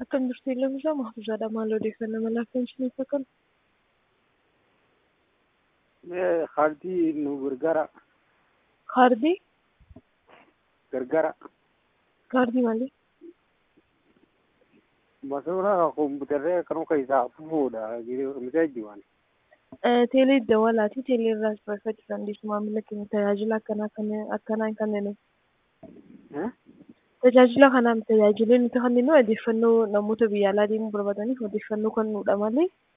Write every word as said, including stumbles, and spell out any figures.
Akkam jirtu ilaalcha mahfuuzaadha maal odeeffannoo mala akkamiin fakkaatu? Kaardii nu gargaara. Kaardii? Gargaara. Kaardii maali? Masuura kompiitarri kan keessaa fuudha. Mita jiwan. Teelee dawalaati. Teelee irraa barreeffachuu dandeessu maamila keenya tajaajila akkanaa akkanaa kan kennu. Tajaajila kanaan tajaajilee nuti kenninu odeeffannoo namoota biyya alaa deemuu barbaadaniif odeeffannoo kennuudha malee